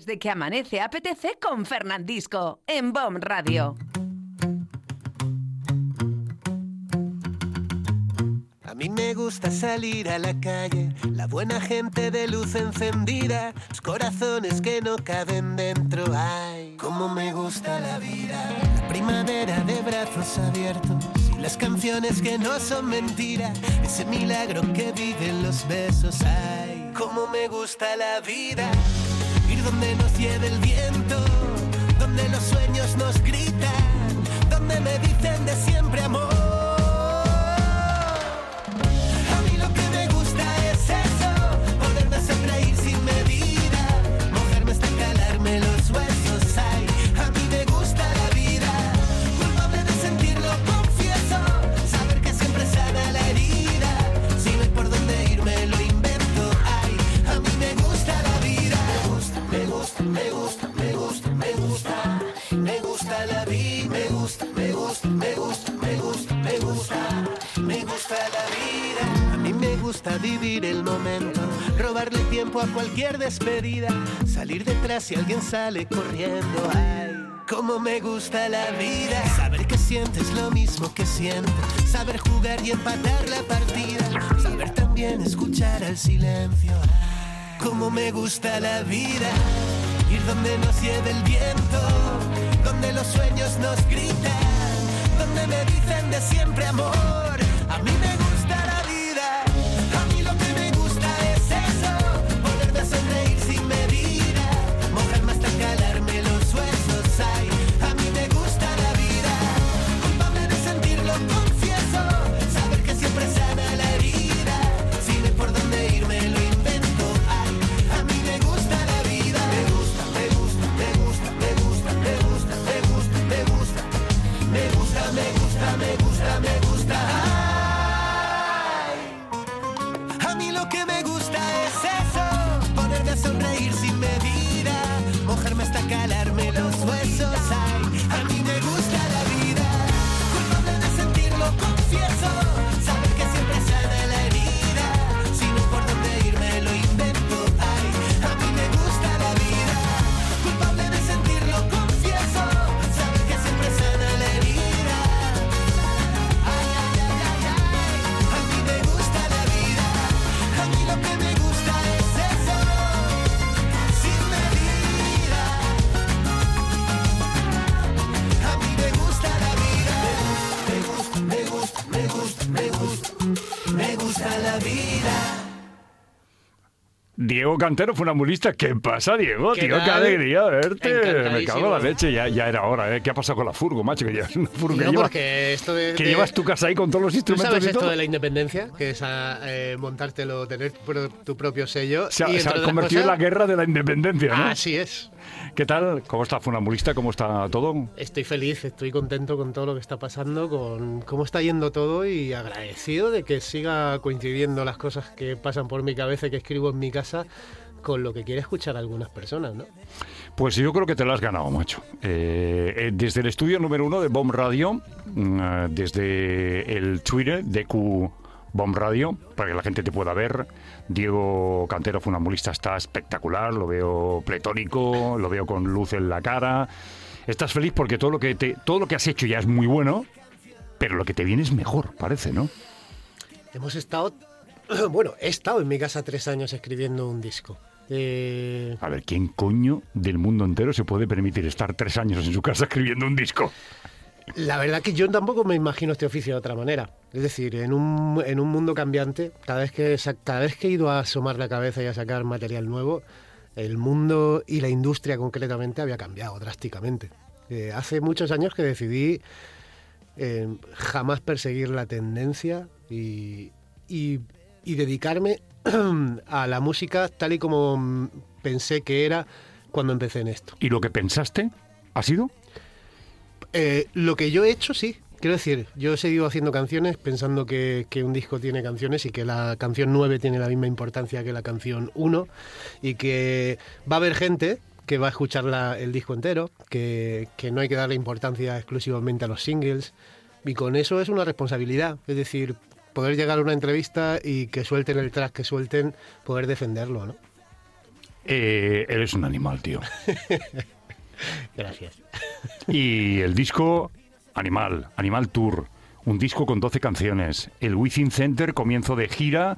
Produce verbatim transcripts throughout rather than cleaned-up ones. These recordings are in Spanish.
Desde que amanece apetece con Fernandisco en B O M Radio. A mí me gusta salir a la calle, la buena gente de luz encendida, los corazones que no caben dentro. Ay, cómo me gusta la vida, la primavera de brazos abiertos y las canciones que no son mentira, ese milagro que viven los besos. Ay, cómo me gusta la vida, ir donde nos lleve el viento, donde los sueños nos gritan, donde me dicen de siempre amor. Sonreír sin medida, mojarme hasta calarme los huesos. Ay, a mí me gusta la vida, culpable de sentirlo, confieso, saber que siempre sana la herida, si no hay por dónde irme lo invento. Ay, a mí me gusta la vida, me gusta, me gusta, me gusta, me gusta, me gusta, me gusta la vida, me gusta, me gusta, me gusta, me gusta, me gusta, me gusta la vida. A mí me gusta vivir el momento, robarle tiempo a cualquier despedida, salir detrás si alguien sale corriendo. Ay, cómo me gusta la vida, saber que sientes lo mismo que siento, saber jugar y empatar la partida, saber también escuchar al silencio. Ay, cómo me gusta la vida, ir donde nos lleve el viento, donde los sueños nos gritan, donde me dicen de siempre amor. A mí me gusta la vida, a mí lo que me gusta es eso, poderme sonreír sin medida, mojarme hasta calarme los huesos. Ay, a mí me gusta la vida, culpable de sentirlo, confieso, saber que siempre sana la herida, si no hay por dónde irme lo invento. Ay, a mí me gusta la vida, me gusta, me gusta, me gusta, me gusta, me gusta, me gusta, me gusta, me gusta, me gusta, me gusta, me gusta. Ay, a mí lo que me gusta es eso, ponerme a sonreír sin medida, mojarme hasta calarme los huesos. Ay, a mí me gusta la vida, culpable de sentirlo, confieso, saber que siempre sana la herida, si no hay por dónde irme lo invento. Ay, a mí me gusta la vida, culpable de sentirlo, confieso, saber que siempre sana la herida. Ay, ay, ay, ay, ay, a mí me gusta la vida, a mí lo que me gusta es eso, sin medida. A mí me gusta la vida, me gusta, me gusta, me gusta, me gusta, me gusta la vida. Diego Cantero, funambulista. ¿Qué pasa, Diego? ¿Qué Tío, tal? qué alegría verte. Encantadísimo. Me cago en la leche. Ya, ya era hora, ¿eh? ¿Qué ha pasado con la furgo, macho? Que llevas una furgo que, No, llevas, porque esto de, que de- llevas tu casa ahí con todos los ¿Tú instrumentos sabes y esto todo. de la independencia? Que es a, eh, montártelo, tener tu, pro- tu propio sello. Se ha, y se ha entre otras convertido en la cosas- guerra de la independencia, ¿no? Así es. ¿Qué tal? ¿Cómo está funambulista? ¿Cómo está todo? Estoy feliz, estoy contento con todo lo que está pasando, con cómo está yendo todo y agradecido de que siga coincidiendo las cosas que pasan por mi cabeza y que escribo en mi casa con lo que quiere escuchar algunas personas, ¿no? Pues yo creo que te lo has ganado, macho. Eh, eh, desde el estudio número uno de B O M Radio, mm, eh, desde el Twitter de Q B O M Radio, para que la gente te pueda ver. Diego Cantero, funambulista, está espectacular, lo veo pletórico, lo veo con luz en la cara. Estás feliz porque todo lo que te, todo lo que has hecho ya es muy bueno, pero lo que te viene es mejor, parece, ¿no? Hemos estado, bueno, he estado en mi casa tres años escribiendo un disco. Eh, A ver, ¿quién coño del mundo entero se puede permitir estar tres años en su casa escribiendo un disco? La verdad que yo tampoco me imagino este oficio de otra manera. Es decir, en un, en un mundo cambiante, cada vez, que, sa- cada vez que he ido a asomar la cabeza y a sacar material nuevo, el mundo y la industria concretamente había cambiado drásticamente. Eh, hace muchos años que decidí eh, jamás perseguir la tendencia y, y, y dedicarme a la música tal y como mm, pensé que era cuando empecé en esto. ¿Y lo que pensaste ha sido? Eh, lo que yo he hecho, sí. Quiero decir, yo he seguido haciendo canciones pensando que, que un disco tiene canciones y que la canción nueve tiene la misma importancia que la canción uno y que va a haber gente que va a escuchar la- el disco entero, que, que no hay que darle importancia exclusivamente a los singles y con eso es una responsabilidad. Es decir, poder llegar a una entrevista y que suelten el track que suelten, poder defenderlo, ¿no? Eh, eres un animal, tío. Gracias. Y el disco Animal, Animal Tour, un disco con doce canciones. El Within Center, comienzo de gira,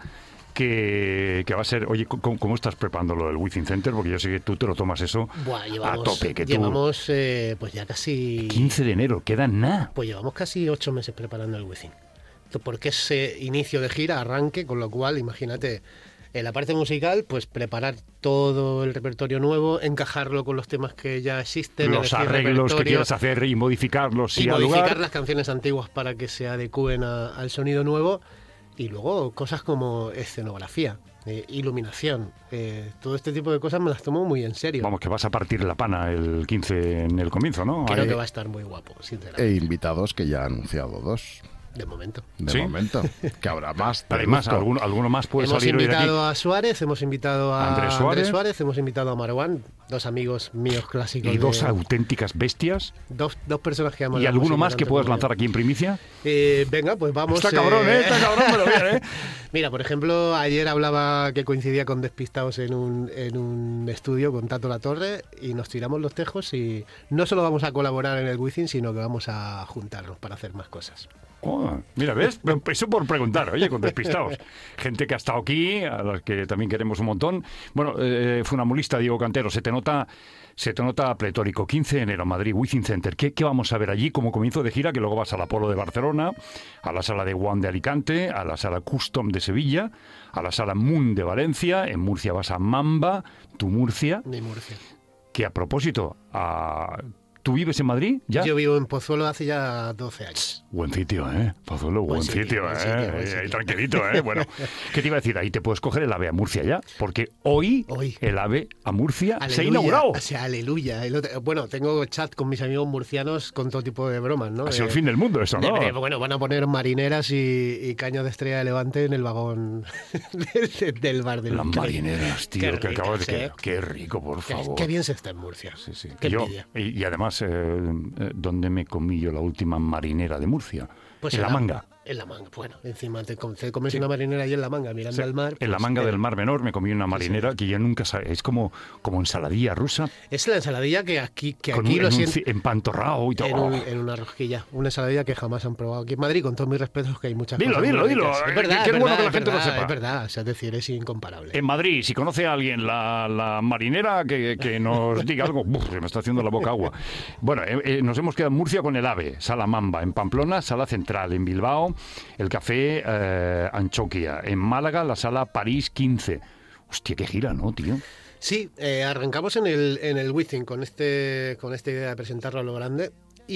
que, que va a ser... Oye, ¿cómo, ¿cómo estás preparando lo del Within Center? Porque yo sé que tú te lo tomas eso Buah, llevamos, a tope. Que llevamos eh, pues ya casi... tú, quince de enero, queda nada. Pues llevamos casi ocho meses preparando el Within. Porque es eh, inicio de gira, arranque, con lo cual, imagínate... En la parte musical, pues preparar todo el repertorio nuevo, encajarlo con los temas que ya existen. Los elegir arreglos que repertorio quieras hacer y modificarlos si y al modificar lugar. las canciones antiguas para que se adecúen a- al sonido nuevo. Y luego cosas como escenografía, eh, iluminación. eh, todo este tipo de cosas me las tomo muy en serio. Vamos, que vas a partir la pana el quince en el comienzo, ¿no? Creo Ahí- que va a estar muy guapo, sinceramente, E invitados que ya ha anunciado dos, de momento. de ¿Sí? momento. Que habrá más. Pero hay más, deduzco. alguno, alguno más puede Hemos salir hoy de aquí. invitado a Suárez, hemos invitado a Andrés Suárez. hemos invitado a Marwan, dos amigos míos clásicos. Y dos de- auténticas bestias. dos, dos personas que aman ¿Y la alguno música más que tanto puedas como lanzar yo. aquí en primicia? Eh, venga, pues vamos. Está cabrón, ¿eh? Está cabrón, pero bien, ¿eh? Mira, por ejemplo, ayer hablaba que coincidía con Despistados en un, en un estudio con Tato La Torre y nos tiramos los tejos y no solo vamos a colaborar en el Within, sino que vamos a juntarnos para hacer más cosas. Oh, mira, ¿ves? Eso por preguntar, oye, con despistados. Gente que ha estado aquí, a los que también queremos un montón. Bueno, eh, funambulista Diego Cantero, se te nota... Se te nota pletórico. quince de enero, Madrid, Within Center. ¿Qué, ¿Qué vamos a ver allí como comienzo de gira? Que luego vas al Apolo de Barcelona, a la Sala de One de Alicante, a la Sala Custom de Sevilla, a la Sala Moon de Valencia. En Murcia vas a Mamba, tu Murcia. Ni Murcia. Que a propósito, a... ¿tú vives en Madrid ya? Yo vivo en Pozuelo hace ya doce años. Buen sitio, ¿eh? Pozuelo, buen, Buen sitio, sitio, buen ¿eh? sitio, buen Ahí, sitio. tranquilito, ¿eh? Bueno, ¿qué te iba a decir? Ahí te puedes coger el AVE a Murcia ya, porque hoy, Hoy. el AVE a Murcia se ha Aleluya, inaugurado. O sea, aleluya. El otro- bueno, tengo chat con mis amigos murcianos con todo tipo de bromas, ¿no? Ha sido De- el fin del mundo eso, de- ¿no? de- bueno, van a poner marineras y, y cañas de Estrella de Levante en el vagón del, del bar del Las Qué- marineras, tío, qué que acabo de... ricas, Qué, ¿eh? qué rico, por Qué, favor. qué bien se está en Murcia. Sí, sí. Qué Yo- envidia. y, y además, eh, eh, ¿dónde me comí yo la última marinera de Murcia? Pues en la manga. En la manga. Bueno, encima te, com- te comes una marinera ahí en la manga, mirando Sí, al mar. en la pues, manga eh, del Mar Menor me comí una marinera que yo nunca sabía. Es como, como ensaladilla rusa, Es la ensaladilla que aquí, que con aquí un, lo en un siento. ci- empantorrado y todo. En, un- en una rosquilla, una ensaladilla que jamás han probado aquí en Madrid, con todos mis respetos, que hay muchas Dilo, cosas dilo, muy dilo, ricas. eh, Es verdad, que es es bueno verdad, que la es gente lo verdad, sepa. Es verdad, o sea, es decir, es incomparable. En Madrid, si conoce a alguien la, la marinera, que, que nos diga algo. Uf, se me está haciendo la boca agua. Bueno, eh, eh, nos hemos quedado en Murcia con el AVE, Sala Mamba, en Pamplona, Sala Central, en Bilbao, el Café eh, Anchoquia, en Málaga, la Sala París quince. Hostia, qué gira, ¿no, tío? Sí, eh, arrancamos en el, en el Within con, este, con esta idea de presentarlo a lo grande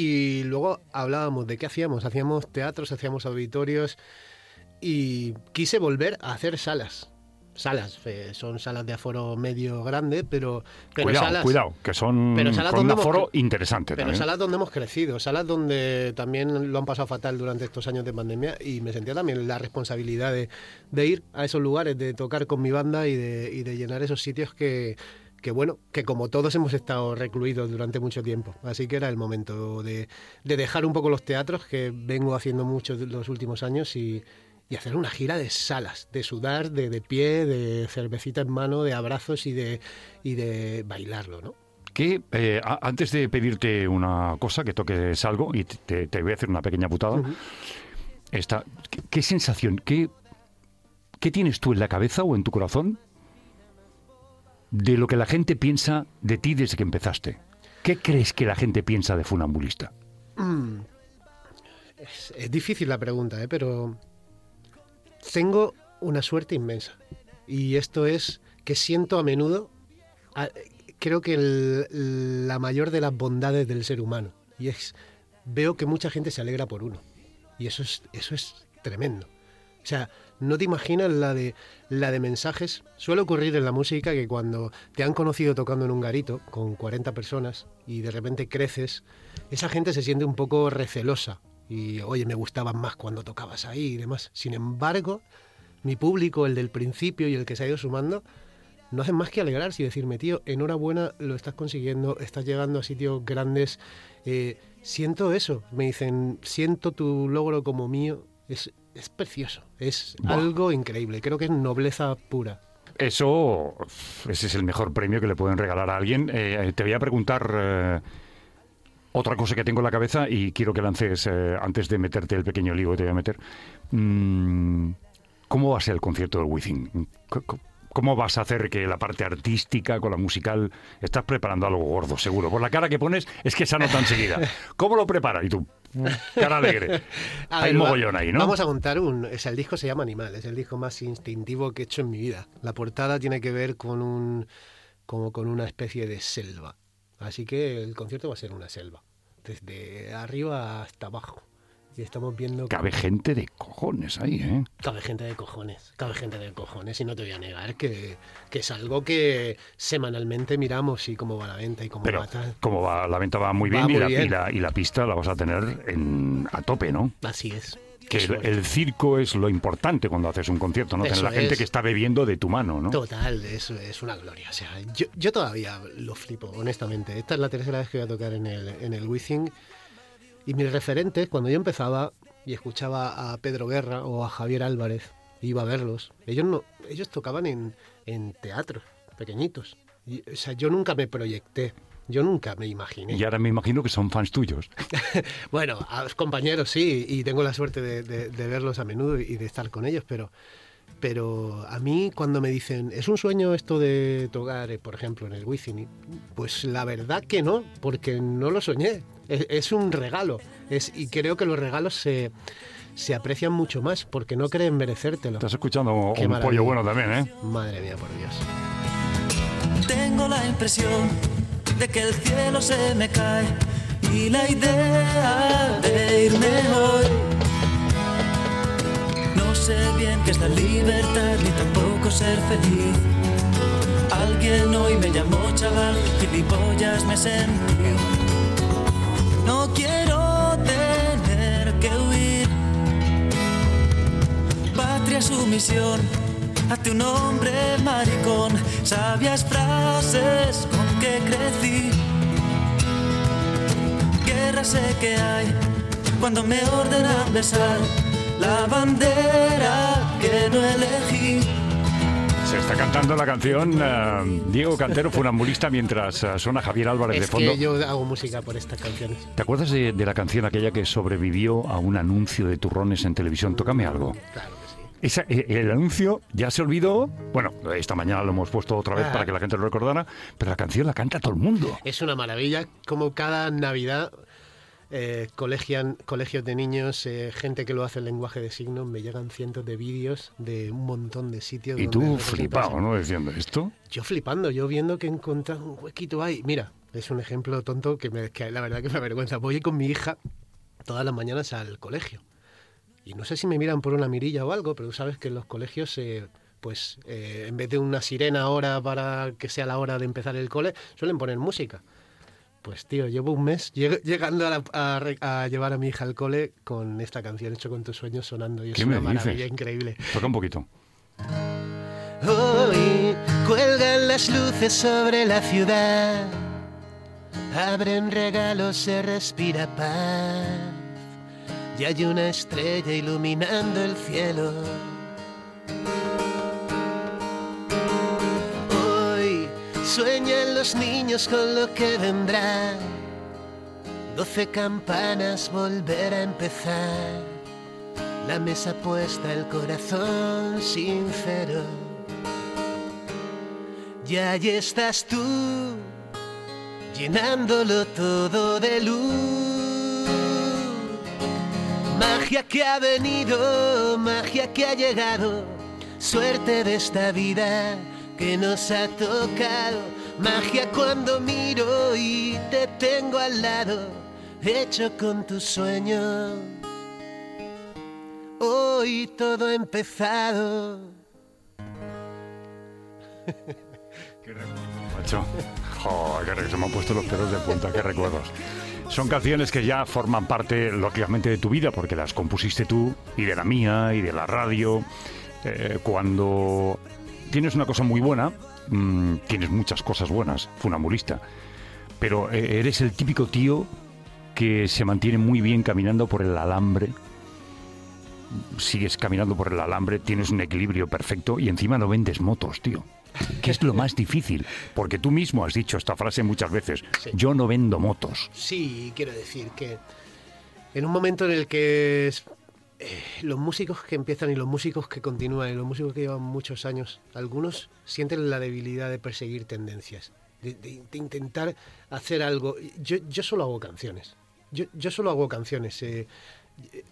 y luego hablábamos de qué hacíamos. Hacíamos teatros, hacíamos auditorios y quise volver a hacer salas. Salas, eh, son salas de aforo medio grande, pero, pero cuidado, salas... cuidado, que son pero salas con un donde hemos aforo cre- interesante Pero también. salas donde hemos crecido, salas donde también lo han pasado fatal durante estos años de pandemia y me sentía también la responsabilidad de, de ir a esos lugares, de tocar con mi banda y de, y de llenar esos sitios que, que, bueno, que como todos hemos estado recluidos durante mucho tiempo. Así que era el momento de, de dejar un poco los teatros, que vengo haciendo mucho los últimos años, y, y hacer una gira de salas, de sudar, de, de pie, de cervecita en mano, de abrazos y de, y de bailarlo, ¿no? Que eh, a- antes de pedirte una cosa, que toques algo, y te, te voy a hacer una pequeña putada, Ujú. esta, ¿qué, qué sensación, qué, qué tienes tú en la cabeza o en tu corazón de lo que la gente piensa de ti desde que empezaste? ¿Qué crees que la gente piensa de funambulista? Es, es difícil la pregunta, ¿eh? Pero tengo una suerte inmensa. Y esto es que siento a menudo, a- creo que el- la mayor de las bondades del ser humano. Y es, veo que mucha gente se alegra por uno. Y eso es, eso es tremendo. O sea, no te imaginas la de, la de mensajes. Suele ocurrir en la música que cuando te han conocido tocando en un garito con cuarenta personas y de repente creces, esa gente se siente un poco recelosa. Y, oye, me gustaban más cuando tocabas ahí y demás. Sin embargo, mi público, el del principio y el que se ha ido sumando, no hacen más que alegrarse y decirme, tío, enhorabuena, lo estás consiguiendo, estás llegando a sitios grandes. Eh, siento eso. Me dicen, siento tu logro como mío. Es, es precioso. Es Buah. algo increíble. Creo que es nobleza pura. Eso, ese es el mejor premio que le pueden regalar a alguien. Eh, te voy a preguntar eh, otra cosa que tengo en la cabeza y quiero que lances, eh, antes de meterte el pequeño lío que te voy a meter. Mm, ¿Cómo va a ser el concierto del Wizzing? ¿Cómo vas a hacer que la parte artística con la musical? Estás preparando algo gordo, seguro. Por la cara que pones, es que se anota enseguida. ¿Cómo lo preparas? Y tú, cara alegre. A Hay ver, mogollón va- ahí, ¿no? Vamos a montar un... O sea, el disco se llama Animal, es el disco más instintivo que he hecho en mi vida. La portada tiene que ver con un como con una especie de selva. Así que el concierto va a ser una selva, desde arriba hasta abajo. Y estamos viendo... Cabe gente de cojones ahí, ¿eh? Cabe gente de cojones, cabe gente de cojones y no te voy a negar que, que es algo que semanalmente miramos y cómo va la venta y cómo Pero va tal. como va, la venta va muy bien, Va y, muy la, bien. y la- y la pista la vas a tener en, a tope, ¿no? Así es. Que Eso el, es. el circo es lo importante cuando haces un concierto, ¿no? Tener Eso la gente es. que está bebiendo de tu mano, ¿no? Total, es, es una gloria. O sea, yo, yo todavía lo flipo, honestamente. Esta es la tercera vez que voy a tocar en el, en el Wizzing. Y mis referentes, cuando yo empezaba y escuchaba a Pedro Guerra o a Javier Álvarez, iba a verlos. Ellos no, ellos tocaban en, en teatros pequeñitos. Y, o sea, yo nunca me proyecté. Yo nunca me imaginé. Y ahora me imagino que son fans tuyos. Bueno, a los compañeros sí, y tengo la suerte de, de- de verlos a menudo y de estar con ellos, pero, pero a mí cuando me dicen, ¿es un sueño esto de tocar, eh, por ejemplo, en el Wizzing? Pues la verdad que no, porque no lo soñé. Es, es un regalo, es, y creo que los regalos se, se aprecian mucho más, porque no creen merecértelo. Estás escuchando Qué un maravilla. pollo bueno también, ¿eh? Madre mía, por Dios. Tengo la impresión de que el cielo se me cae y la idea de irme hoy. No sé bien qué es la libertad ni tampoco ser feliz. Alguien hoy me llamó chaval, gilipollas me sentí. No quiero tener que huir. Patria su misión. Hazte un hombre maricón, sabias frases con que crecí. Guerra sé que hay cuando me ordenan besar la bandera que no elegí. Se está cantando la canción eh, Diego Cantero, funambulista, mientras eh, suena Javier Álvarez de Es fondo. que yo hago música por estas canciones. ¿Te acuerdas de, de la canción aquella que sobrevivió a un anuncio de turrones en televisión? Tócame algo. Claro que sí. Esa- eh, el anuncio ya se olvidó. Bueno, esta mañana lo hemos puesto otra vez Ah. para que la gente lo recordara, pero la canción la canta todo el mundo. Es una maravilla, como cada Navidad eh, colegian, colegios de niños, eh, gente que lo hace en lenguaje de signos, me llegan cientos de vídeos de un montón de sitios. Y donde tú representas- flipado, ¿no? Diciendo esto. Yo flipando, yo viendo que he encontrado un huequito ahí. Mira, es un ejemplo tonto que, me, que la verdad que me avergüenza. Voy con mi hija todas las mañanas al colegio. Y no sé si me miran por una mirilla o algo, pero tú sabes que en los colegios, eh, pues eh, en vez de una sirena ahora para que sea la hora de empezar el cole, suelen poner música. Pues tío, llevo un mes lleg- llegando a, la- a re- a llevar a mi hija al cole con esta canción, Hecho con tus sueños, sonando. Y es ¿Qué una me maravilla dices? increíble. Toca un poquito. Hoy cuelgan las luces sobre la ciudad, abren regalos, se respira paz, y hay una estrella iluminando el cielo. Hoy sueñan los niños con lo que vendrá, doce campanas, volver a empezar, la mesa puesta, el corazón sincero. Y ahí estás tú, llenándolo todo de luz. Magia que ha venido, magia que ha llegado, suerte de esta vida que nos ha tocado. Magia cuando miro y te tengo al lado, hecho con tus sueños. Hoy todo ha empezado. Macho, joder, que se me han puesto los pelos de punta, qué recuerdos. Son canciones que ya forman parte, lógicamente, de tu vida, porque las compusiste tú, y de la mía, y de la radio. Eh, cuando tienes una cosa muy buena, mmm, tienes muchas cosas buenas, funambulista, pero eh, eres el típico tío que se mantiene muy bien caminando por el alambre sigues caminando por el alambre, tienes un equilibrio perfecto y encima no vendes motos, tío. Que es lo más difícil, porque tú mismo has dicho esta frase muchas veces. Sí. Yo no vendo motos. Sí, quiero decir que en un momento en el que es, eh, los músicos que empiezan y los músicos que continúan y los músicos que llevan muchos años, algunos sienten la debilidad de perseguir tendencias, de, de- de intentar hacer algo. Yo, yo solo hago canciones. Yo, yo solo hago canciones. eh, eh,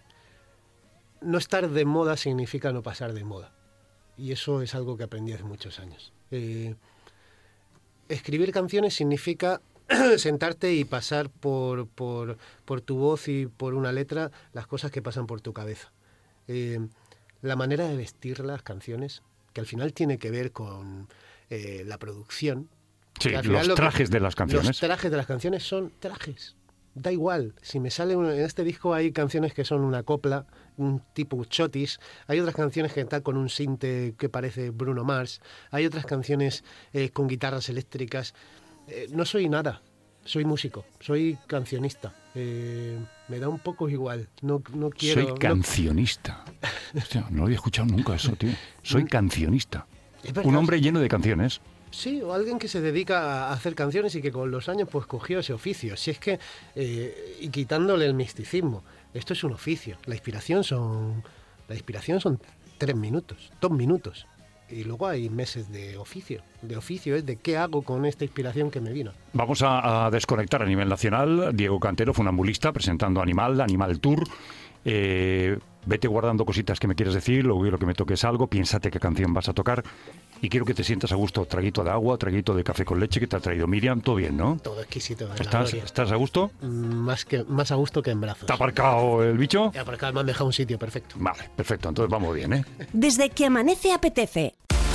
no estar de moda significa no pasar de moda. Y eso es algo que aprendí hace muchos años. Eh, escribir canciones significa sentarte y pasar por, por, por tu voz y por una letra las cosas que pasan por tu cabeza. Eh, la manera de vestir las canciones, que al final tiene que ver con eh, la producción. Sí, que al final los lo que- trajes de las canciones. Los trajes de las canciones son trajes. Da igual, si me sale una- en este disco hay canciones que son una copla, un tipo chotis, hay otras canciones que están con un sinte que parece Bruno Mars, hay otras canciones eh, con guitarras eléctricas. Eh, no soy nada, soy músico, soy cancionista. Eh, me da un poco igual, no, no quiero... Soy no- cancionista. Hostia, no lo había escuchado nunca eso, tío. Soy cancionista. Es verdad. Un hombre lleno de canciones. Sí, o alguien que se dedica a hacer canciones y que con los años pues cogió ese oficio. Si es que, eh, y quitándole el misticismo, esto es un oficio. La inspiración son, la inspiración son tres minutos, dos minutos. Y luego hay meses de oficio. De oficio es de qué hago con esta inspiración que me vino. Vamos a, a desconectar a nivel nacional. Diego Cantero, funambulista, presentando Animal, Animal Tour. Eh, vete guardando cositas que me quieres decir, luego quiero que me toques algo, piénsate qué canción vas a tocar y quiero que te sientas a gusto. Traguito de agua, traguito de café con leche que te ha traído Miriam, todo bien, ¿no? Todo exquisito. de la ¿Estás, gloria. ¿Estás a gusto? Mm, Más, que, más a gusto que en brazos. ¿Te ha aparcado el bicho? Y aparcar me han dejado un sitio perfecto. Vale, perfecto, entonces vamos bien, ¿eh? Desde que amanece apetece.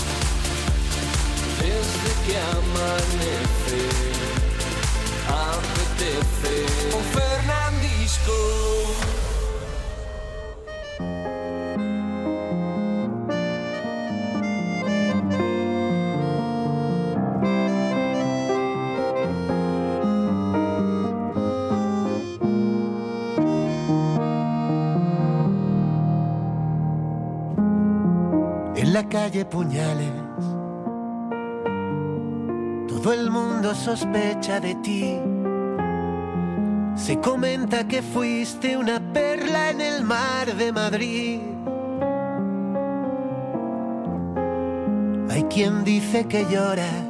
Desde que amanece, apetece con Fernandisco. En la calle Puñales, todo el mundo sospecha de ti. Se comenta que fuiste una perla en el mar de Madrid. Hay quien dice que lloras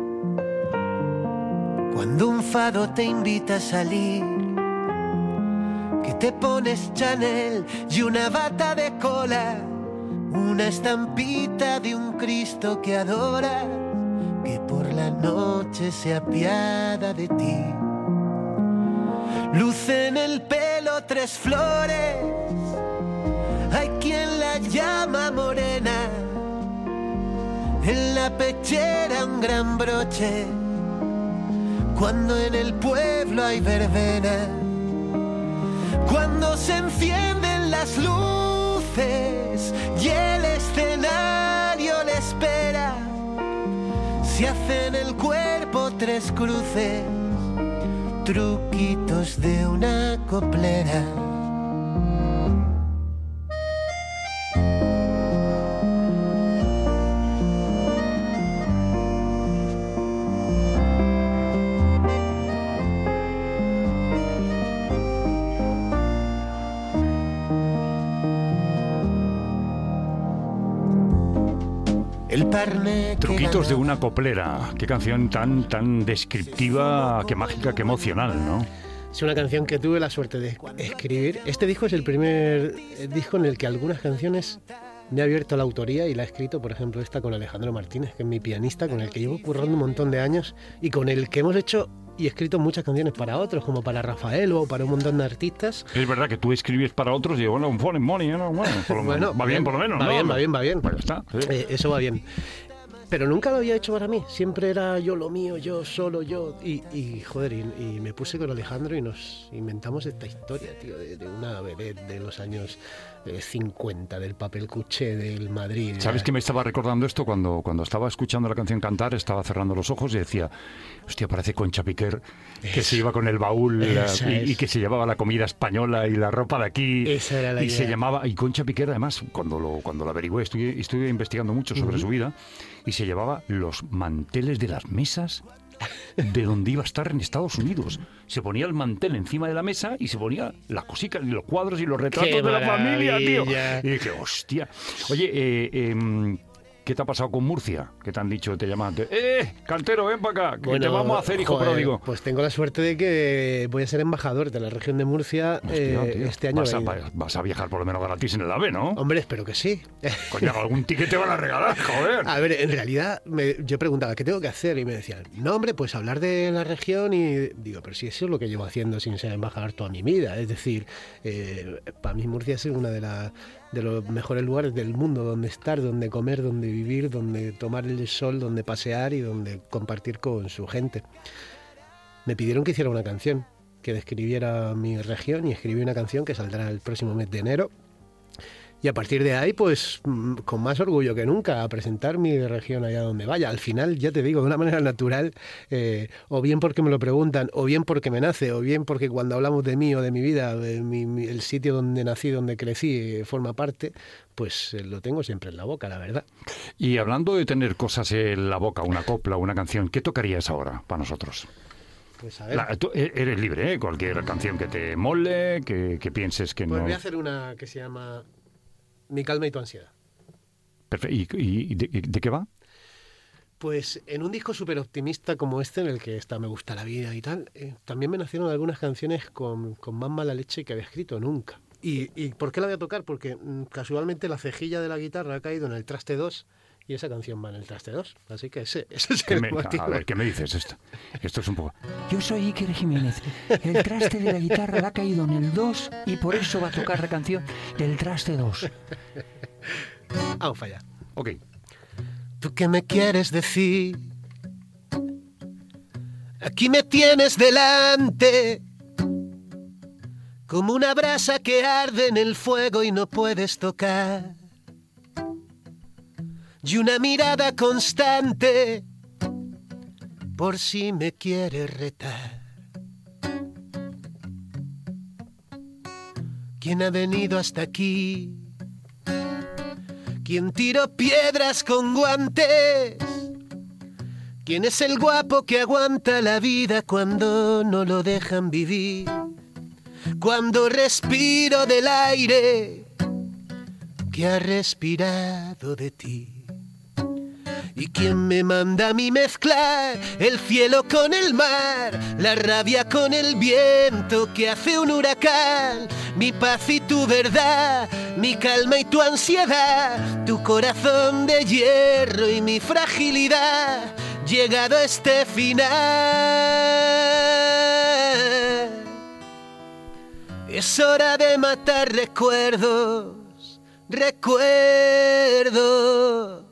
cuando un fado te invita a salir, que te pones Chanel y una bata de cola, una estampita de un Cristo que adoras, que por la noche se apiada de ti. Luce en el pelo tres flores, hay quien la llama morena, en la pechera un gran broche, cuando en el pueblo hay verbena, cuando se encienden las luces y el escenario le espera, se hace en el cuerpo tres cruces, truquitos de una coplera. El parné que Truquitos de ganó. una coplera. Qué canción tan, tan descriptiva, qué mágica, qué emocional, ¿no? Es una canción que tuve la suerte de escribir. Este disco es el primer eh, disco en el que algunas canciones me ha abierto la autoría y la he escrito, por ejemplo, esta con Alejandro Martínez, que es mi pianista, con el que llevo currando un montón de años y con el que hemos hecho y escrito muchas canciones para otros, como para Rafael o para un montón de artistas. Es verdad que tú escribes para otros y bueno, un phone money, ¿no? Bueno, por lo Bueno, menos, va bien, por lo menos, va ¿no? bien, va bien, va bien. Pues ya está. sí. Eh, eso va bien. Pero nunca lo había hecho para mí. Siempre era yo lo mío, yo solo, yo. Y, y joder, y, y me puse con Alejandro y nos inventamos esta historia, tío, de, de una vedette de los años eh, cincuenta del papel cuché del Madrid. ¿Sabes que me estaba recordando esto? Cuando, cuando estaba escuchando la canción cantar, estaba cerrando los ojos y decía, hostia, parece Concha Piquer, que se iba con el baúl la, y, y que se llevaba la comida española y la ropa de aquí. Esa era la y idea. se llamaba, y Concha Piquer, además, cuando lo, cuando lo averigüé, estuve, estuve investigando mucho sobre uh-huh. su vida, y se llevaba los manteles de las mesas de donde iba a estar en Estados Unidos. Se ponía el mantel encima de la mesa y se ponía las cositas y los cuadros y los retratos ¡Qué de la familia, tío. maravilla! Y dije, hostia. Oye, eh, eh, ¿qué te ha pasado con Murcia? ¿Qué te han dicho? Te llaman. Te, ¡Eh, cantero, ven para acá! ¿Qué Bueno, te vamos a hacer, hijo joder, pródigo? Pues tengo la suerte de que voy a ser embajador de la región de Murcia. Hostia, eh, tío. este año. Vas a, vengo. vas a viajar por lo menos gratis en el AVE, ¿no? Hombre, espero que sí. Coño, algún ticket te van a regalar, joder. A ver, en realidad me- yo preguntaba, ¿qué tengo que hacer? Y me decían, no, hombre, pues hablar de la región y digo, pero si eso es lo que llevo haciendo sin ser embajador toda mi vida. Es decir, eh, para mí Murcia es una de, la- de los mejores lugares del mundo donde estar, donde comer, donde vivir, donde tomar el sol, donde pasear y donde compartir con su gente. Me pidieron que hiciera una canción, que describiera mi región y escribí una canción que saldrá el próximo mes de enero. Y a partir de ahí, pues mm, con más orgullo que nunca, a presentar mi región allá donde vaya. Al final, ya te digo, de una manera natural, eh, o bien porque me lo preguntan, o bien porque me nace, o bien porque cuando hablamos de mí o de mi vida, de mi- mi- el sitio donde nací, donde crecí, eh, forma parte, pues eh, lo tengo siempre en la boca, la verdad. Y hablando de tener cosas en la boca, una copla, una canción, ¿qué tocarías ahora para nosotros? Pues a ver, La- tú e- eres libre, ¿eh? Cualquier canción que te mole, que, que pienses que pues no... voy a hacer una que se llama Mi calma y tu ansiedad. Perfe- ¿Y, y- y de, y de qué va? Pues en un disco súper optimista como este, en el que está Me gusta la vida y tal, eh, también me nacieron algunas canciones con, con más mala leche que había escrito nunca. ¿Y, y por qué la voy a tocar? Porque mm, casualmente la cejilla de la guitarra ha caído en el traste dos y esa canción va en el traste dos. Así que ese, ese es ¿Qué el me- motivo. a ver, ¿qué me dices esto? Esto es un poco... Yo soy Iker Jiménez. El traste de la guitarra le ha caído en el dos y por eso va a tocar la canción del traste dos. Vamos para allá. Ok. ¿Tú qué me quieres decir? Aquí me tienes delante, como una brasa que arde en el fuego y no puedes tocar. Y una mirada constante, por si me quieres retar. ¿Quién ha venido hasta aquí? ¿Quién tiró piedras con guantes? ¿Quién es el guapo que aguanta la vida cuando no lo dejan vivir? Cuando respiro del aire que ha respirado de ti. ¿Y quién me manda a mí mezclar el cielo con el mar, la rabia con el viento que hace un huracán? Mi paz y tu verdad, mi calma y tu ansiedad, tu corazón de hierro y mi fragilidad, llegado a este final. Es hora de matar recuerdos, recuerdos.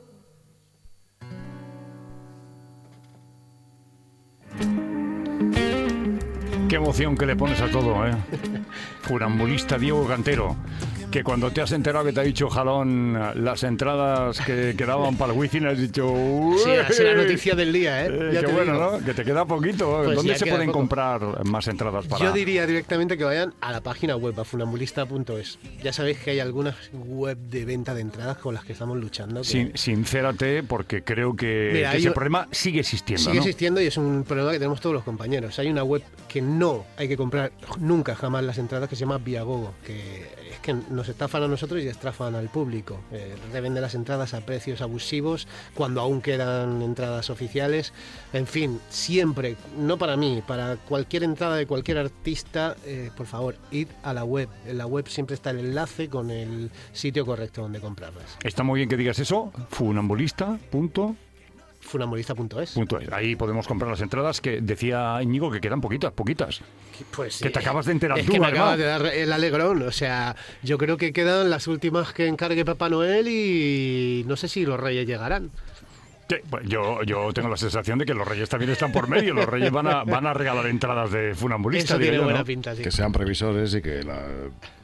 Qué emoción que le pones a todo, ¿eh? Funambulista Diego Cantero, que cuando te has enterado que te ha dicho Jalón las entradas que quedaban para el wifi, le has dicho... Sí, ha sido la "Uey". noticia del día, ¿eh? Eh, Ya qué te bueno, digo. ¿no? Que te queda poquito. Pues ¿Dónde ya se queda pueden poco. comprar más entradas para...? Yo diría directamente que vayan a la página web, a funambulista punto es. Ya sabéis que hay algunas web de venta de entradas con las que estamos luchando. que Sin- sincérate, porque creo que, Mira, que hay ese o- problema sigue existiendo, Sigue ¿no? existiendo y es un problema que tenemos todos los compañeros. Hay una web que no hay que comprar nunca jamás las entradas, que se llama Viagogo, que es que nos estafan a nosotros y estafan al público. Eh, revende las entradas a precios abusivos cuando aún quedan entradas oficiales. En fin, siempre, no para mí, para cualquier entrada de cualquier artista, eh, por favor, id a la web. En la web siempre está el enlace con el sitio correcto donde comprarlas. Está muy bien que digas eso, funambulista punto funambulista punto es. es. Ahí podemos comprar las entradas, que decía Íñigo que quedan poquitas, poquitas. Pues Que te acabas de enterar es tú, que me además. acabas de dar el alegrón. O sea, yo creo que quedan las últimas que encargue Papá Noel y no sé si los Reyes llegarán. Sí, pues yo, yo tengo la sensación de que los Reyes también están por medio. Los Reyes van a, van a regalar entradas de funambulista. Eso digo tiene yo, buena ¿no? pinta, sí. Que sean previsores y que la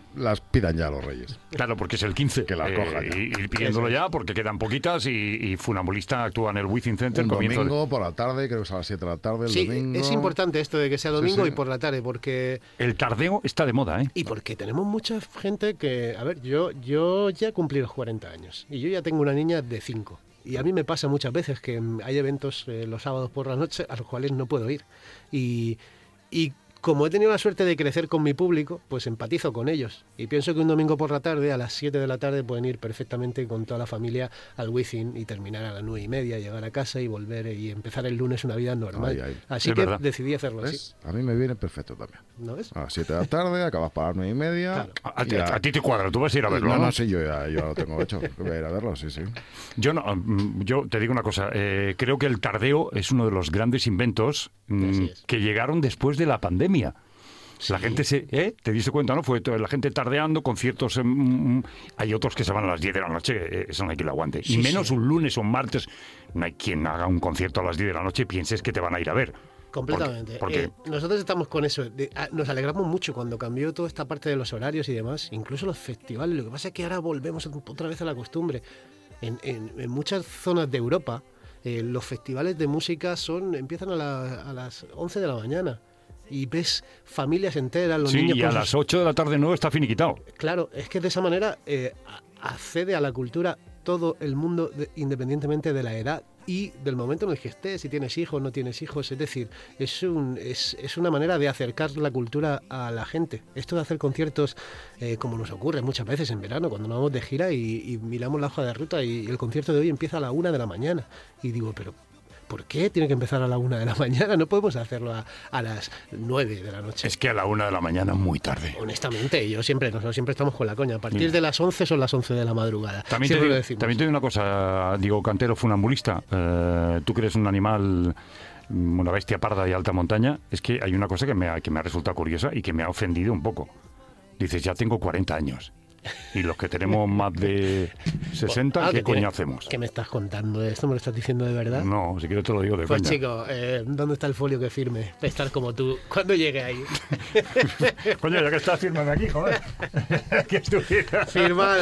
las pidan ya los Reyes. Claro, porque es el quince. Que las eh, cojan ya. Y, y pidiéndolo ya, porque quedan poquitas y, y Funambulista actúa en el Within Center. Un comienzo domingo de- por la tarde, creo que es a las siete de la tarde el Sí, domingo. es importante esto de que sea domingo sí. y por la tarde, porque El tardeo está de moda, ¿eh? y porque tenemos mucha gente que, a ver, yo yo ya cumplí los cuarenta años y yo ya tengo una niña de cinco. Y a mí me pasa muchas veces que mm, hay eventos eh, los sábados por la noche a los cuales no puedo ir. Y, y como he tenido la suerte de crecer con mi público, pues empatizo con ellos. Y pienso que un domingo por la tarde, a las siete de la tarde, pueden ir perfectamente con toda la familia al Within y terminar a las nueve y media, llegar a casa y volver y empezar el lunes una vida normal. Ay, ay. Así Es que verdad. decidí hacerlo así. ¿Ves? A mí me viene perfecto también. ¿No ves? A las siete de la tarde, acabas para las nueve y media. Claro. A, a ti- y ya- a ti te cuadra, tú vas a ir a verlo, No, ¿no? no, sí, yo ya, yo ya lo tengo hecho. Voy a ir a verlo, sí, sí. Yo no, mm, yo te digo una cosa, eh, creo que el tardeo es uno de los grandes inventos mm, Así es. que llegaron después de la pandemia. La Sí. gente se, ¿eh? ¿Te diste cuenta, no? Fue toda la gente tardeando, conciertos, mm, mm, hay otros que se van a las diez de la noche, eh, eso no hay quien lo aguante. Sí, y menos sí. un lunes o un martes, no hay quien haga un concierto a las diez de la noche y pienses que te van a ir a ver. Completamente. Porque, Eh, nosotros estamos con eso. de- ah, nos alegramos mucho cuando cambió toda esta parte de los horarios y demás, incluso los festivales. Lo que pasa es que ahora volvemos otra vez a la costumbre. En, en- en muchas zonas de Europa, eh, los festivales de música son empiezan a, la- a las once de la mañana. Y ves familias enteras, los sí, niños y con a sus- las ocho de la tarde no está finiquitado. Claro, es que de esa manera eh, a- accede a la cultura todo el mundo de- independientemente de la edad y del momento en el que estés, si tienes hijos, no tienes hijos. Es decir, es, un, es, es una manera de acercar la cultura a la gente. Esto de hacer conciertos, eh, como nos ocurre muchas veces en verano, cuando nos vamos de gira y, y miramos la hoja de ruta y el concierto de hoy empieza a la una de la mañana. Y digo, pero ¿por qué tiene que empezar a la una de la mañana? No podemos hacerlo a, a las nueve de la noche. Es que a la una de la mañana es muy tarde. Honestamente, yo siempre, nosotros siempre estamos con la coña. A partir Mira. de las once son las once de la madrugada. También te, Siempre digo, lo decimos. también te digo una cosa, Diego Cantero, funambulista. Eh, tú que eres un animal, mm, una bestia parda de alta montaña, es que hay una cosa que me ha, que me ha resultado curiosa y que me ha ofendido un poco. Dices, ya tengo cuarenta años. Y los que tenemos más de sesenta, Ah, ¿qué que coño tiene- hacemos? ¿Qué me estás contando? ¿Esto me lo estás diciendo de verdad? No, si quieres te lo digo de Pues coña. chico, eh, ¿dónde está el folio que firme? De estar como tú. ¿Cuándo llegue ahí? Coño, ya que estás firmando aquí, joder. que estuviera. Firmado.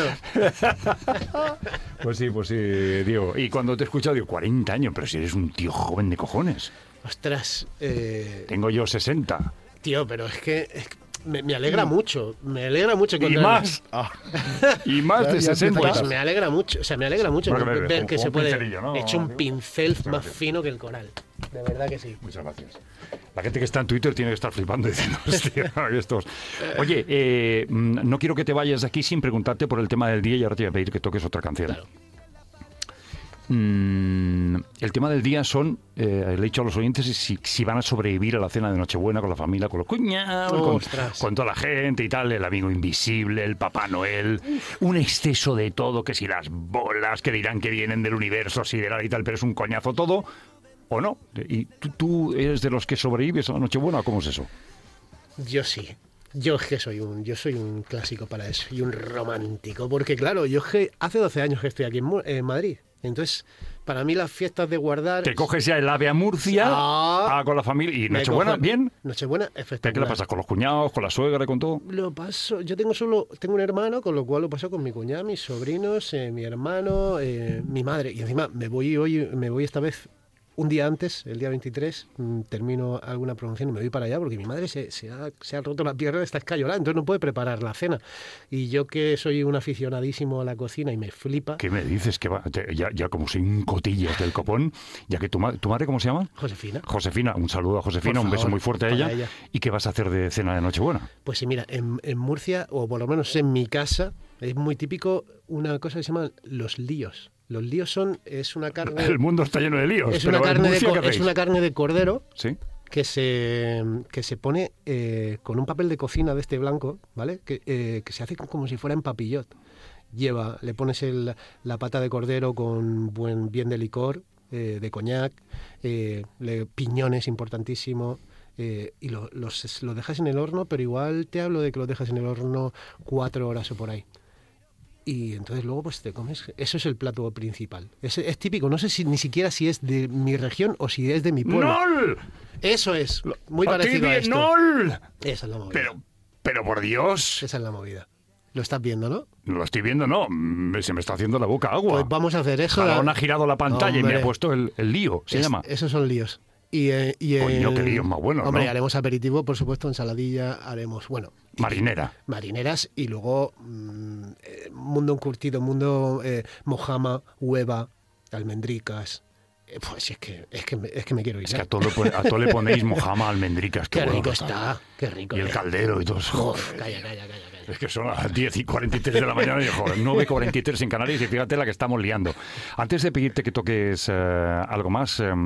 Pues sí, pues sí, Diego. Y cuando te he escuchado, digo, cuarenta años, pero si eres un tío joven de cojones. Ostras, eh, Tengo yo sesenta. tío, pero es que, es que me, me alegra mucho. Me alegra mucho Y encontrarme- más. Ah, Y más Ya- de ya sesenta. Pues me alegra mucho, o sea, me alegra mucho Bueno, que me- ver con- que con se un puede. pincelillo, ¿no? He hecho un Digo. pincel más gracias. fino que el coral. De verdad que sí. Muchas gracias. La gente que está en Twitter tiene que estar flipando diciendo, hostia, estos. Oye, eh, mm, no quiero que te vayas de aquí sin preguntarte por el tema del día y ahora te voy a pedir que toques otra canción. Claro. Mm, el tema del día son, eh, le he dicho a los oyentes, si, si van a sobrevivir a la cena de Nochebuena con la familia, con los cuñados, con, Ostras. con toda la gente y tal, el amigo invisible, el Papá Noel, un exceso de todo, que si las bolas, que dirán que vienen del universo sideral y tal, pero es un coñazo todo, ¿o no? ¿Y tú, tú eres de los que sobrevives a la Nochebuena o cómo es eso? Yo sí. Yo es que soy un, yo soy un clásico para eso y un romántico, porque claro, yo es que hace doce años que estoy aquí en, Mu- en Madrid, entonces para mí las fiestas de guardar... Te coges ya el ave a Murcia, Ah. ah, con la familia, y me Nochebuena, cojo- ¿bien? Nochebuena, ¿Pero espectacular. qué le pasas con los cuñados, con la suegra y con todo? Lo paso, yo tengo solo, tengo un hermano, con lo cual lo paso con mi cuñada, mis sobrinos, eh, mi hermano, eh, mi madre, y encima me voy hoy, me voy esta vez un día antes, el día veintitrés, mm, termino alguna promoción y me voy para allá porque mi madre se, se, ha, se ha roto la pierna, está escayolada, entonces no puede preparar la cena. Y yo que soy un aficionadísimo a la cocina y me flipa, ¿Qué me dices? Que va, te- ya, ya como soy un cotillas del copón, ya que tu, ma- tu madre, ¿cómo se llama? Josefina. Josefina, un saludo a Josefina, Por un beso favor, muy fuerte a para ella. ella. ¿Y qué vas a hacer de cena de Nochebuena? Pues sí, mira, en, en Murcia, o por lo menos en mi casa, es muy típico una cosa que se llama los líos. Los líos son, es una carne... El mundo está lleno de líos. es pero una, en carne de, Murcia, co- ¿qué es hacéis? una carne de cordero ¿Sí? que se, que se pone eh, con un papel de cocina de este blanco, ¿vale? Que, eh, que se hace como si fuera en papillot. Lleva, le pones el- la pata de cordero con buen bien de licor, eh, de coñac, eh, le- piñones, importantísimo, eh, y lo, los, lo dejas en el horno, pero igual te hablo de que lo dejas en el horno cuatro horas o por ahí. Y entonces luego pues te comes, eso es el plato principal. Es, es típico, no sé si ni siquiera si es de mi región o si es de mi pueblo. ¡Nol! Eso es, muy ¡A ti parecido a bien, esto. ¡Nol! Esa es la movida. Pero, pero por Dios. Esa es la movida. Lo estás viendo, ¿no? Lo estoy viendo, no. mm, Se me está haciendo la boca agua. Pues vamos a hacer eso. Jalón ha girado la pantalla y me Hombre. ha puesto el, el lío, se Es- llama. Esos son líos. Y, eh, y Coño, el- qué líos más buenos, Hombre, ¿no? haremos aperitivo, por supuesto, ensaladilla, haremos, bueno, Marinera. marineras y luego mm, eh, mundo encurtido, mundo eh, mojama, hueva, almendricas. Eh, pues es que, es que, me, es que me quiero ir. Es que a todo, le pon- a todo le ponéis mojama, almendricas. Qué bueno rico que está, qué rico. Y el eh. caldero y todo eso. Uf, Joder. calla, calla, calla, calla. Es que son las diez y cuarenta y tres de la mañana y joder, nueve y cuarenta y tres en Canarias y fíjate la que estamos liando. Antes de pedirte que toques eh, algo más, eh,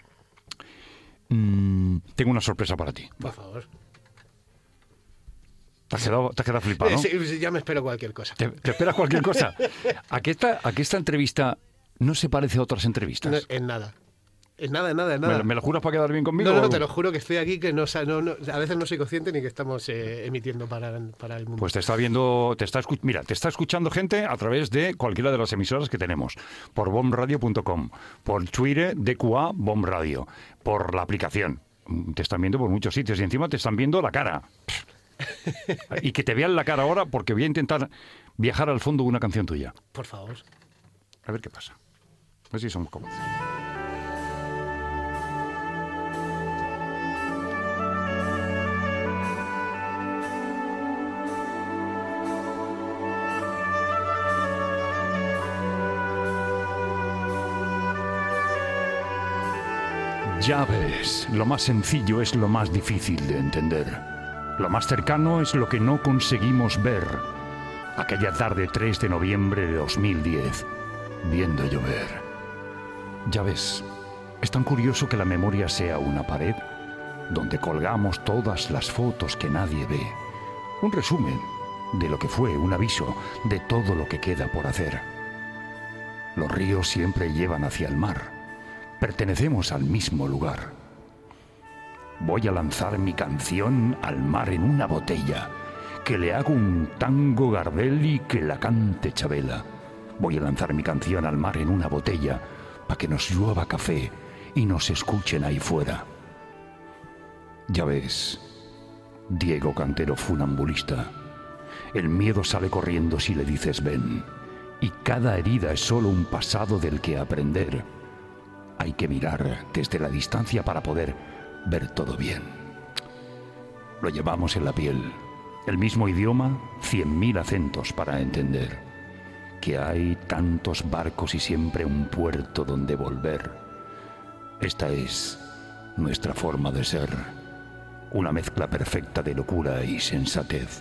mm, tengo una sorpresa para ti. Por favor. Te has quedado, te has quedado flipado, ¿no? Eh, sí, sí, ya me espero cualquier cosa. ¿Te, te esperas cualquier cosa? ¿A que esta, a que esta entrevista no se parece a otras entrevistas? No, en nada. En nada, en nada, en ¿Me, nada. me lo juras para quedar bien conmigo? No, no, te lo juro que estoy aquí, que no, sa- no, no- a veces no soy consciente ni que estamos eh, emitiendo para, para el mundo. Pues te está viendo, te está escu- mira, te está escuchando gente a través de cualquiera de las emisoras que tenemos, por bomb radio punto com, por Twitter D Q A Bomb Radio, por la aplicación. Mm, Te están viendo por muchos sitios y encima te están viendo la cara. Y que te vean la cara ahora porque voy a intentar viajar al fondo de una canción tuya. Por favor. A ver qué pasa. A ver si somos cómodos. Ya ves, lo más sencillo es lo más difícil de entender. Lo más cercano es lo que no conseguimos ver. Aquella tarde tres de noviembre de dos mil diez, viendo llover. Ya ves, es tan curioso que la memoria sea una pared donde colgamos todas las fotos que nadie ve. Un resumen de lo que fue, un aviso de todo lo que queda por hacer. Los ríos siempre llevan hacia el mar. Pertenecemos al mismo lugar. Voy a lanzar mi canción al mar en una botella, que le hago un tango Gardel y que la cante Chabela. Voy a lanzar mi canción al mar en una botella, para que nos llueva café y nos escuchen ahí fuera. Ya ves, Diego Cantero funambulista, el miedo sale corriendo si le dices ven, y cada herida es solo un pasado del que aprender. Hay que mirar desde la distancia para poder ver todo bien. Lo llevamos en la piel, el mismo idioma, cien mil acentos para entender que hay tantos barcos y siempre un puerto donde volver. Esta es nuestra forma de ser, una mezcla perfecta de locura y sensatez.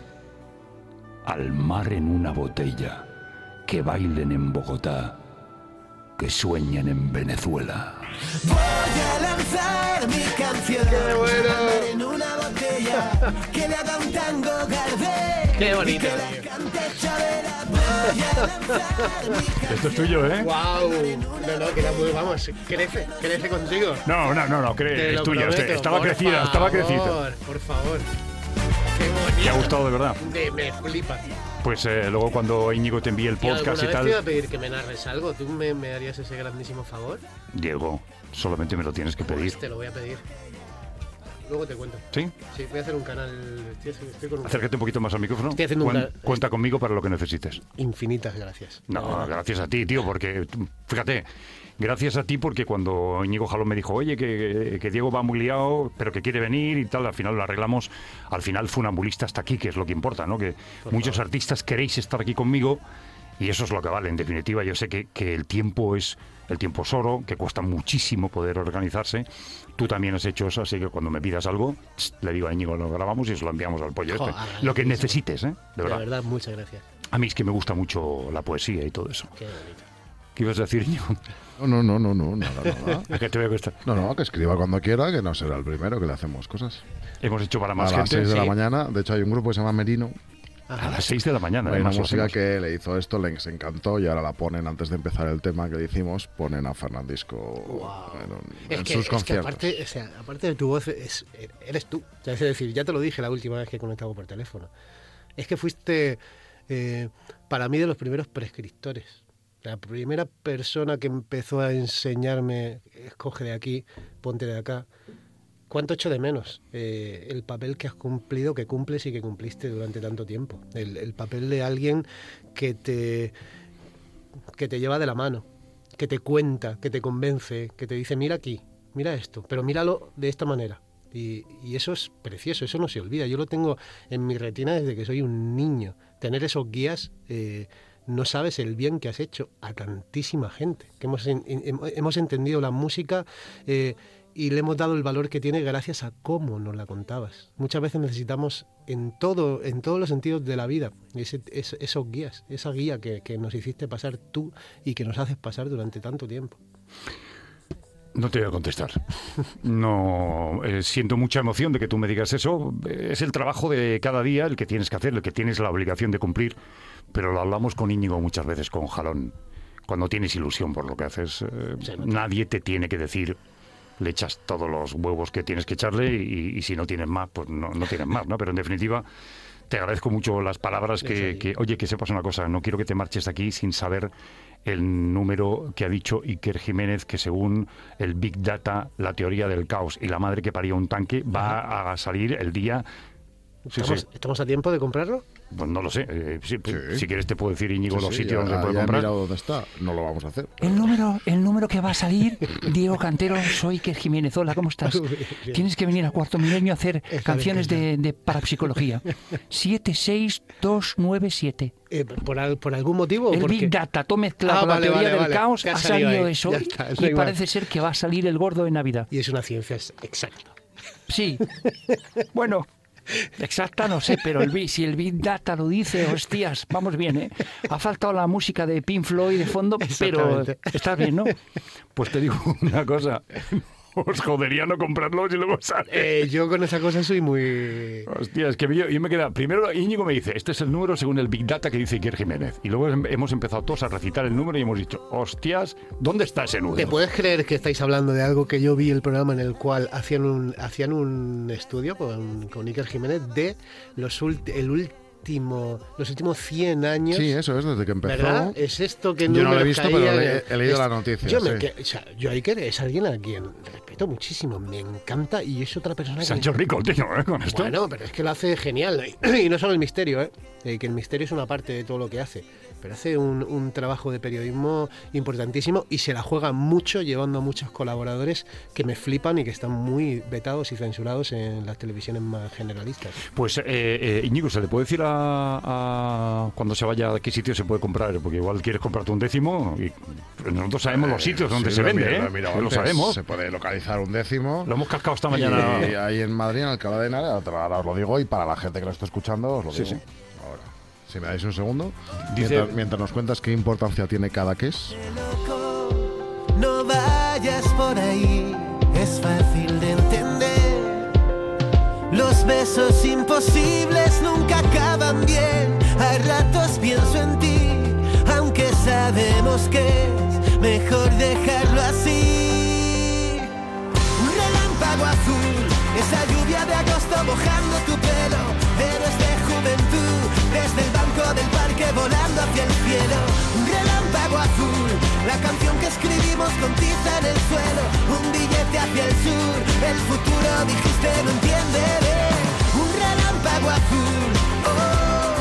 Al mar en una botella, que bailen en Bogotá, que sueñen en Venezuela. Voy a lanzar mi canción en una botella que le haga un tango Gardel. Qué bonito, y que la tío. cante Chabela. Voy a lanzar mi canción. Esto es tuyo, ¿eh? ¡Wow! No, no, que la, vamos, crece, crece contigo. No, no, no, no, Te cre- lo es tuya. prometo, Estaba por crecida, estaba crecida. favor, Por favor. Qué bonito. ¿Te ha gustado de verdad? De- me flipa. Pues eh, luego cuando Íñigo te envíe el Tío, podcast y ¿alguna vez te iba a tal, pedir que me narres algo? ¿Tú me, me harías ese grandísimo favor? Diego, solamente me lo tienes que pedir. Pues te lo voy a pedir. Luego te cuento. ¿Sí? Sí, voy a hacer un canal. Estoy, estoy con un... Acércate un poquito más al micrófono. Estoy haciendo un Cuen- ca- Cuenta conmigo para lo que necesites. Infinitas gracias. De No, verdad. gracias a ti, tío, porque tú- fíjate, gracias a ti porque cuando Íñigo Jalón me dijo, oye, que, que Diego va muy liado, pero que quiere venir y tal, al final lo arreglamos, al final Funambulista está aquí, que es lo que importa, ¿no? Que Por muchos favor. artistas queréis estar aquí conmigo y eso es lo que vale, en definitiva. Yo sé que, que el tiempo es el tiempo es oro, que cuesta muchísimo poder organizarse. Tú también has hecho eso, así que cuando me pidas algo, tss, le digo a Íñigo, lo grabamos y se lo enviamos al pollo Jo, este. agradecido. Lo que necesites, ¿eh? De De verdad. verdad, muchas gracias. A mí es que me gusta mucho la poesía y todo eso. Qué bonito. ¿Qué ibas a decir, Íñigo? No, no, no, no, no, nada, nada. ¿A qué te voy a costar? No, no, que escriba cuando quiera, que no será el primero que le hacemos cosas. Hemos hecho para A más las gente. seis de la sí. mañana, de hecho hay un grupo que se llama Merino, A las seis de la mañana. hay una además, lo música hacemos. que le hizo esto, les encantó y ahora la ponen antes de empezar el tema que hicimos, ponen a Fernandisco Wow. en, un- Es en que, sus es que conciertos. aparte, o sea, aparte de tu voz, es, eres tú. O sea, es decir, ya te lo dije la última vez que conectaba por teléfono. Es que fuiste, eh, para mí, de los primeros prescriptores. La primera persona que empezó a enseñarme, escoge de aquí, ponte de acá. cuánto echo de menos eh, el papel que has cumplido, que cumples y que cumpliste durante tanto tiempo. El, el papel de alguien que te, que te lleva de la mano, que te cuenta, que te convence, que te dice, mira aquí, mira esto, pero míralo de esta manera. Y, y eso es precioso, eso no se olvida. Yo lo tengo en mi retina desde que soy un niño. Tener esos guías, eh, no sabes el bien que has hecho a tantísima gente, que hemos, en, en, hemos entendido la música eh, y le hemos dado el valor que tiene gracias a cómo nos la contabas. Muchas veces necesitamos en todo, en todos los sentidos de la vida ese, ese, esos guías, esa guía que, que nos hiciste pasar tú y que nos haces pasar durante tanto tiempo. No te voy a contestar. No, eh, siento mucha emoción de que tú me digas eso. Es el trabajo de cada día el que tienes que hacer, el que tienes la obligación de cumplir. Pero lo hablamos con Íñigo muchas veces, con Jalón. Cuando tienes ilusión por lo que haces, eh, Sí, nadie te tiene que decir, le echas todos los huevos que tienes que echarle y, y si no tienes más, pues no, no tienes más, ¿no? Pero en definitiva, te agradezco mucho las palabras que, que, oye, que sepas una cosa, no quiero que te marches de aquí sin saber el número que ha dicho Iker Jiménez, que según el Big Data, la teoría del caos y la madre que parió un tanque, va Ajá. a salir el día... Sí, ¿Estamos, sí. ¿Estamos a tiempo de comprarlo? Pues no lo sé. Eh, sí, Sí. Si quieres te puedo decir, Íñigo, Sí, los sí, sitios ya- donde se puede ya he comprar. mirado dónde está. No lo vamos a hacer. El número, el número que va a salir, Diego Cantero, soy Iker Jiménez. Hola, ¿cómo estás? Tienes que venir a Cuarto Milenio a hacer Está canciones bien, de, de parapsicología. siete seis dos nueve siete. Eh, ¿por, al- ¿Por algún motivo? o El porque- Big Data, todo mezclado Ah, con vale, la teoría vale, del vale. caos, Ya ha ha salido salido ahí, eso. ya está, da Y igual. parece ser que va a salir el gordo de Navidad. Y es una ciencia exacta. Sí. Bueno, exacta no sé, pero el, Big- si el Big Data lo dice, hostias, vamos bien, ¿eh? Ha faltado la música de Pink Floyd de fondo, pero Exactamente. estás bien, ¿no? Pues te digo una cosa. Os jodería no comprarlos y luego sale. Eh, yo con esa cosa soy muy... Hostia, es que yo, yo me queda. Primero Íñigo me dice, este es el número según el Big Data que dice Iker Jiménez. Y luego hem- hemos empezado todos a recitar el número y hemos dicho, hostias, ¿dónde está ese número? ¿Te puedes creer que estáis hablando de algo que yo vi el programa en el cual hacían un, hacían un estudio con, con Iker Jiménez de los ulti- el último, los últimos cien años? Sí, eso es, desde que empezó. ¿Verdad? Es esto que Yo no lo he números visto, pero caían, le- eh, he leído es- la noticia, Yo, me sí. que- o sea, yo a Iker es alguien a quien respeto muchísimo, me encanta y es otra persona Se ha que... hecho rico, tío, ¿eh? Con esto. Bueno, pero es que lo hace genial. Y no solo el misterio, ¿eh? Eh, que el misterio es una parte de todo lo que hace. Pero hace un, un trabajo de periodismo importantísimo y se la juega mucho llevando a muchos colaboradores que me flipan y que están muy vetados y censurados en las televisiones más generalistas. Pues, eh, eh, Íñigo, ¿se le puede decir a, a cuando se vaya a qué sitio se puede comprar? Porque igual quieres comprarte un décimo y nosotros sabemos los sitios donde Sí, se lo he vende, mirado, ¿eh? lo he mirado Que lo antes. sabemos. Se puede localizar un décimo. Lo hemos cascado esta Y, mañana. y ahí en Madrid, en Alcalá de Henares, ahora os lo digo, y para la gente que lo está escuchando, os lo Sí, digo. sí. Ahora, si me dais un segundo, Dice- mientras, mientras nos cuentas qué importancia tiene cada queso. No vayas por ahí, es fácil de entender. Los besos imposibles nunca acaban bien. A ratos pienso en ti, aunque sabemos que es mejor dejarlo así. Un relámpago azul, esa lluvia de agosto mojando tu pelo. Héroes de juventud, desde el banco del parque volando hacia el cielo. Un relámpago azul, la canción que escribimos con tiza en el suelo. Un billete hacia el sur, el futuro dijiste no entiende bien. Un relámpago azul, oh.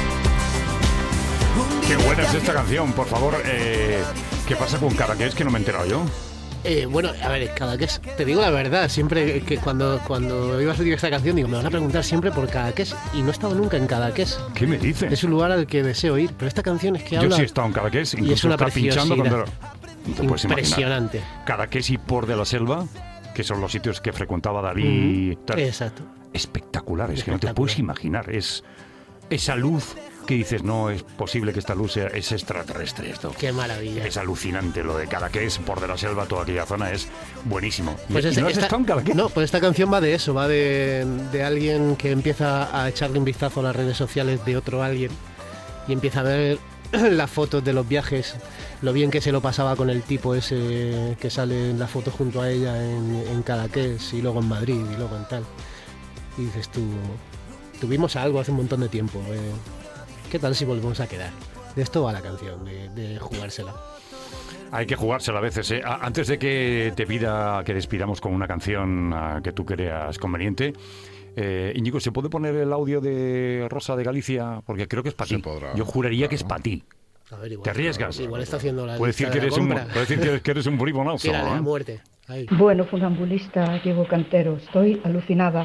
Un Qué billete buena es hacia esta canción, por favor. Eh, ¿Qué pasa con Cadaqués que no me he enterado yo? Eh, bueno, a ver, Cadaqués, te digo la verdad, siempre que cuando, cuando iba a subir esta canción, digo, me van a preguntar siempre por Cadaqués y no he estado nunca en Cadaqués. ¿Qué me dices? Es un lugar al que deseo ir, pero esta canción es que Yo habla... sí he estado en Cadaqués, incluso es una está pinchando preciosidad. cuando... No te puedes imaginar. Impresionante. Cadaqués y Port de la Selva, que son los sitios que frecuentaba Dalí. Mm, tal. exacto. Espectaculares, que no te Espectacular. puedes imaginar. Es esa luz que dices, no es posible que esta luz sea es extraterrestre esto. Qué maravilla. Es alucinante lo de Cadaqués, Port de la Selva, toda aquella zona es buenísimo. Pues ¿Y este- no has esta- estado en Cadaqués? no, pues esta canción va de eso, va de, de alguien que empieza a echarle un vistazo a las redes sociales de otro alguien y empieza a ver las fotos de los viajes, lo bien que se lo pasaba con el tipo ese que sale en la foto junto a ella en, en Cadaqués y luego en Madrid y luego en tal. Y dices tú, tuvimos algo hace un montón de tiempo, eh, ¿qué tal si volvemos a quedar? De esto va la canción, de, de jugársela. Hay que jugársela a veces, ¿eh? A- Antes de que te pida que despidamos con una canción ah, que tú creas conveniente, eh, Íñigo, ¿se puede poner el audio de Rosa de Galicia? Porque creo que es para Se ti. podrá, Yo juraría que es claro. para ti. A ver, igual, ¿Te arriesgas? Igual está haciendo la Puedes lista decir que de la eres un, compra. puedes decir que, que eres un bribonazo, Tírale a ¿eh? muerte. Ahí. Bueno, funambulista Diego Cantero, estoy alucinada.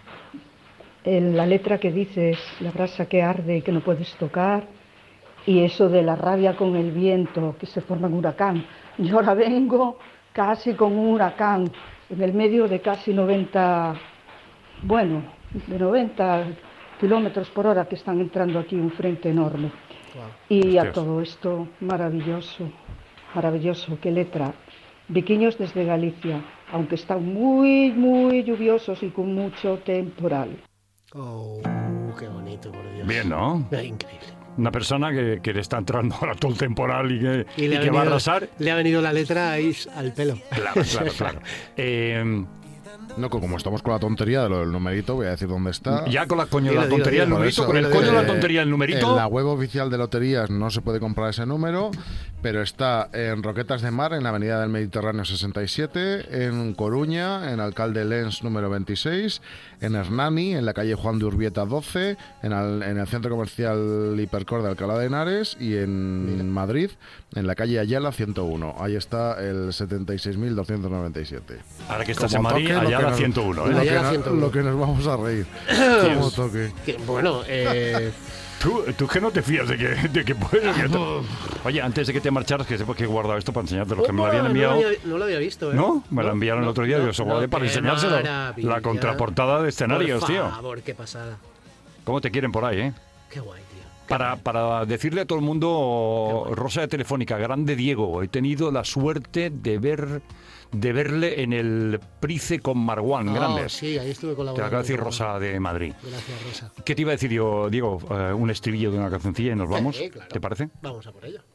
En la letra que dices, la brasa que arde y que no puedes tocar, y eso de la rabia con el viento, que se forma en huracán. Yo ahora vengo casi con un huracán, en el medio de casi noventa, bueno, de noventa kilómetros por hora que están entrando aquí, un frente enorme. Y a Hostias. todo esto, maravilloso, maravilloso, qué letra. Viquiños desde Galicia, aunque están muy, muy lluviosos y con mucho temporal. Oh, qué bonito, por Dios. Bien, ¿no? Eh, Increíble. Una persona que, que le está entrando ahora todo el temporal y que, Y y le, ha que va a venido, arrasar. le ha venido la letra ahí al pelo. Claro, claro, claro. Eh, No, que como estamos con la tontería de lo del numerito, voy a decir dónde está. ya con la coño Dilo, la dilo, tontería del dilo. Por numerito, eso, con el dilo, coño dilo, la dilo. tontería del numerito. En la web oficial de loterías no se puede comprar ese número, pero está en Roquetas de Mar, en la avenida del Mediterráneo sesenta y siete, en Coruña, en Alcalde Lens número veintiséis, en Hernani, en la calle Juan de Urbieta doce, en, al- en el centro comercial Hipercor de Alcalá de Henares y en Madrid, en la calle Ayala ciento uno. Ahí está el setenta y seis mil doscientos noventa y siete. Ahora que estás Como en Madrid, toque, lo allá que la nos- ciento uno, Lo ¿eh? Allá que, la no- ciento uno. lo que nos vamos a reír. Como toque. Que, bueno, eh, Tú, tú que no te fías de que, de que puedes. que te- Oye, antes de que te marcharas, que sepas que he guardado esto para enseñarte los que me lo habían no, enviado. lo había, no lo había visto, ¿eh? ¿No? Me lo No, enviaron el no, otro día. no, Yo eso guardé no, para qué enseñárselo. maravilla. La contraportada de escenarios, Por tío. favor, qué pasada. ¿Cómo te quieren por ahí, eh? Qué guay, tío. Para, para decirle a todo el mundo, Rosa de Telefónica, grande Diego, he tenido la suerte de ver de verle en el Price con Marwan, Oh, grande. sí, ahí estuve Te colaborando. acaba de decir con- Rosa de Madrid. Gracias, Rosa. ¿Qué te iba a decir yo, Diego? Eh, un estribillo de una cancioncilla y nos vamos. Sí, claro. ¿Te parece? Vamos a por ello.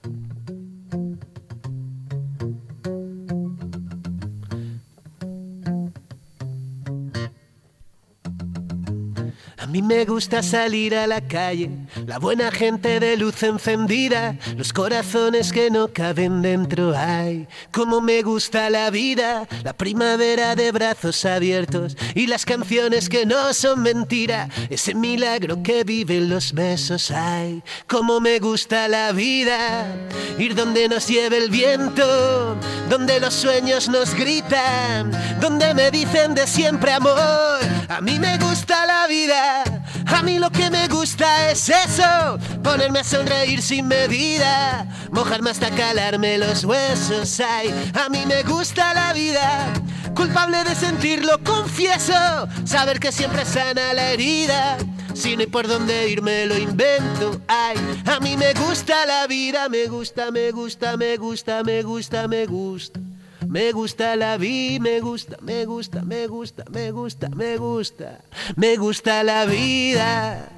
A mí me gusta salir a la calle, la buena gente de luz encendida, los corazones que no caben dentro. Ay, cómo me gusta la vida, la primavera de brazos abiertos y las canciones que no son mentira, ese milagro que viven los besos. Ay, cómo me gusta la vida, ir donde nos lleve el viento, donde los sueños nos gritan, donde me dicen de siempre amor. A mí me gusta la vida, a mí lo que me gusta es eso, ponerme a sonreír sin medida, mojarme hasta calarme los huesos. Ay, a mí me gusta la vida, culpable de sentirlo, confieso, saber que siempre sana la herida, si no hay por dónde ir me lo invento. Ay, a mí me gusta la vida, me gusta, me gusta, me gusta, me gusta, me gusta. Me gusta la vida, me gusta, me gusta, me gusta, me gusta, me gusta, me gusta la vida.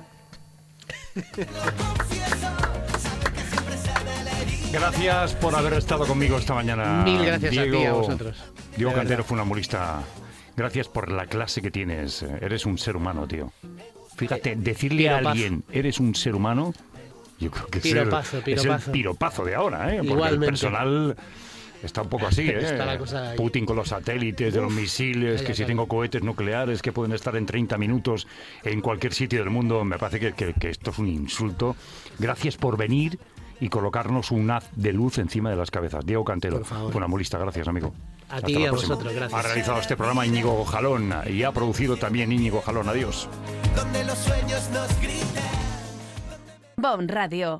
Gracias por haber estado conmigo esta mañana. Mil gracias a Diego, ti, a vosotros. Diego De Cantero, verdad. funambulista. Gracias por la clase que tienes. Eres un ser humano, tío. Fíjate, decirle a piropazo. alguien, eres un ser humano, yo creo que es el- Piropazo, es piropazo. el piropazo de ahora, ¿eh? Porque Igualmente. el personal está un poco así, ¿eh? Está la cosa ahí. Putin con los satélites, de los misiles, calla, que si calla. tengo cohetes nucleares que pueden estar en treinta minutos en cualquier sitio del mundo. Me parece que, que- que esto es un insulto. Gracias por venir y colocarnos un haz de luz encima de las cabezas. Diego Cantero, Por favor. funambulista, gracias, amigo. A Hasta ti la y a próxima. vosotros, gracias. Ha realizado este programa Íñigo Jalón y ha producido también Íñigo Jalón. Adiós. Donde los sueños nos gritan. Bon Radio.